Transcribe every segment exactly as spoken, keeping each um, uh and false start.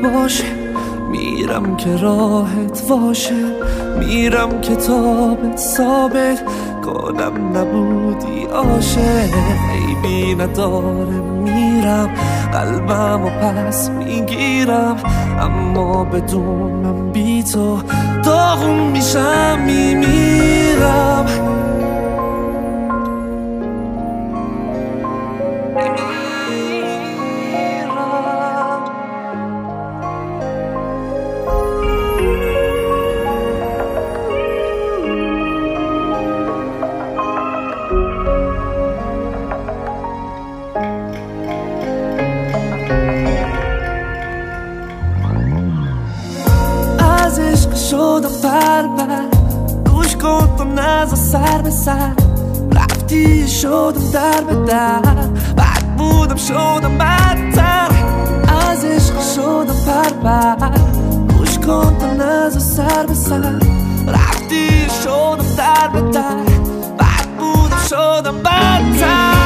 باشه، میرم که راحت باشه، میرم کتابت ثابت کنم نبودی عاشق. عیبی نداره میرم قلبم و پس میگیرم، اما بدونم بی تو داغون میشم میمیرم. شدم بربر گوش کن تو نزا سر به سر، رفتی شدم در به در، بد بودم شدم بدتر. از عشق شدم بربر گوش کن تو نزا سر به سر، رفتی شدم در به در، بد بودم شدم بدتر.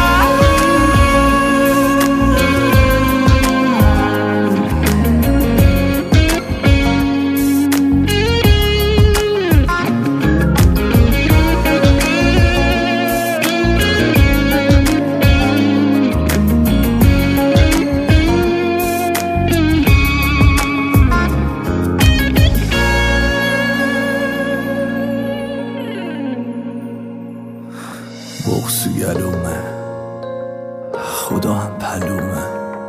بغض گلومه، خدا هم پلومه،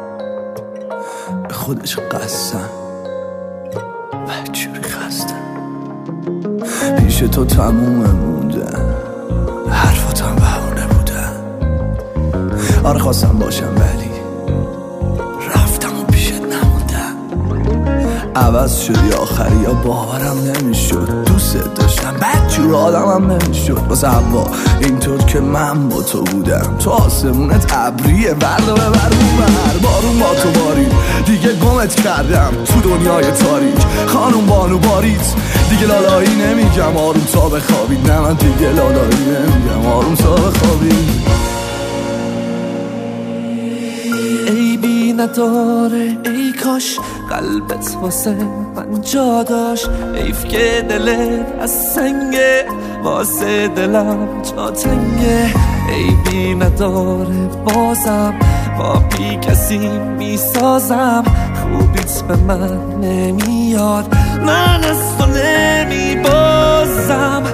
به خودش قسم بدجوری خستم. پیش تو تمومه موندن، حرفاتم بهونه بودن. آره خواستم باشم ولی رفتم و پیشت نموندم. عوض شدی آخری یا باورم نمیشد، دوست داشتم بدجور آدمم نمیشد. واسه هوا اینطور که من با تو بودم، تو آسمونت ابریه بردا ببر بر بارون با تو بارید، دیگه گمت کردم تو دنیای تاریک. خانوم بانو باریت دیگه لالایی نمیگم آروم تا بخوابید، نه من دیگه لالایی نمیگم آروم تا بخوابید. عیبی نداره ای کاش قلبت واسه من جا داشت، حیف که دلت از سنگه واسه دلم جا تنگه. عیبی نداره بازم با بی کسی میسازم، خوبیت به من نمیاد من از تو نمیبازم.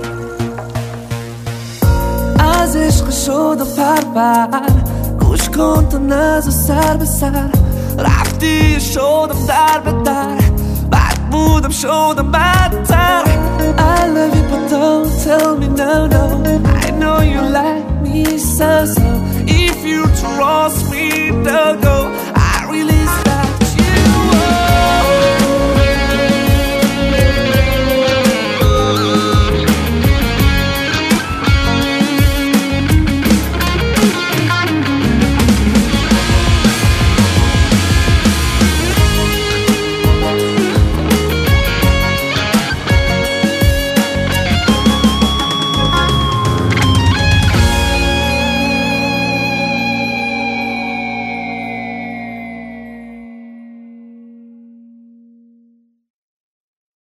از عشق شدم پربر گوش کن تو نزا سر به سر، رفتی شدم در به در، بد بودم شدم بدتر. I love you but don't tell me no no, I know you like me so so. If you trust me don't go